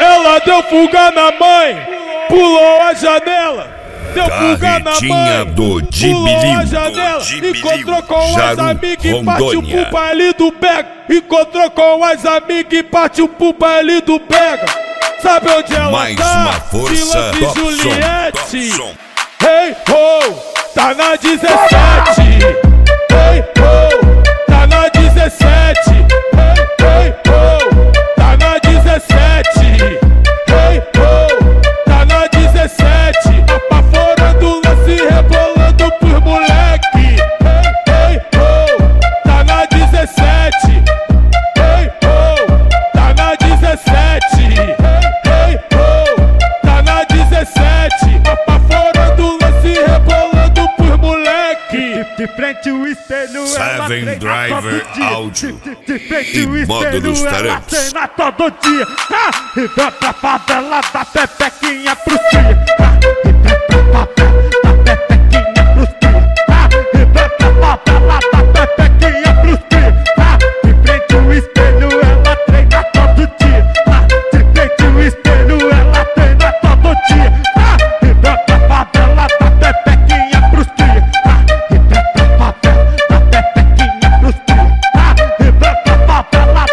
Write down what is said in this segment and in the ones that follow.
Ela deu fuga na mãe, pulou a janela. Deu fuga na mãe, pulou a janela. Encontrou com as amigas e partiu pro baile do Pega. Encontrou com as amigas e partiu pro baile do Pega. Sabe onde ela mais tá? Uma força, Vila de Juliette. Hey ho, tá na 17. Hey ho, tá na 17. Hey ho, tá na 17. Hey ho, tá na 17. Apaforando lance, rebolando por moleque. Hey ho, tá na 17. Hey ho, tá na 17. Hey ho, tá na 17. Apaforando lance, rebolando por moleque. De frente o espelho, Seven Driver Áudio. De frente o E modo espelho, dos ela talentos. treina todo dia. E vai pra favela da pepequinha pros cria. E vai pra favela da pepequinha pros cria. E vai pra favela da pepequinha pros cria. De frente o espelho, ela treina todo dia. De frente o espelho, ela treina todo dia. E vai pra favela da pepequinha pros cria. E vai pra favela da pepequinha pros cria. E vai pra favela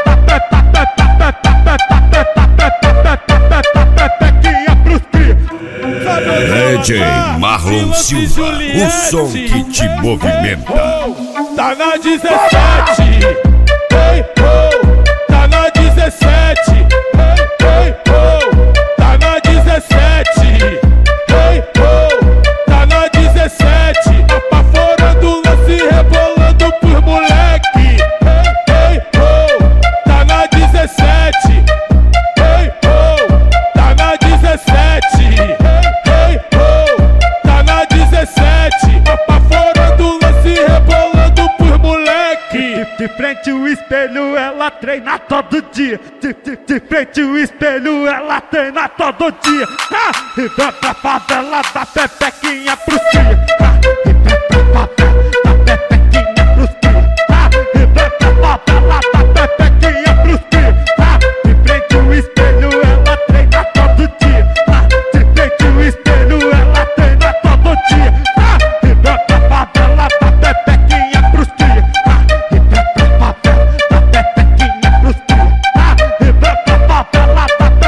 da pepequinha pros cria. DJ Marlon Silva, o som que te movimenta. Tá na 17. Hey ho, tá na 17. Hey ho, tá na 17. Hey ho, tá na 17. Apaforando lance, rebolando por moleque. Hey ho, tá na 17. Hey ho, tá na 17. Hey ho, tá na 17. Apaforando lance, rebolando por moleque. De frente o espelho, ela treina todo dia. De frente o espelho, ela treina todo dia. E vai pra favela da pepequinha pros cria. E vai pra favela da pepequinha pros cria. E vai pra favela da pepequinha pros cria. De frente o espelho, ela treina todo dia. De frente o espelho, ela treina todo dia. E vai pra favela da pepequinha pros cria. E vai pra favela da pepequinha pros cria. E vai pra favela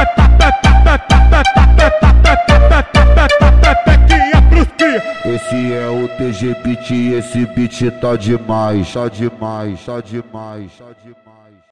da pepequinha pros cria. Esse é o TG Beat, esse beat tá demais, tá demais, tá demais, tá demais.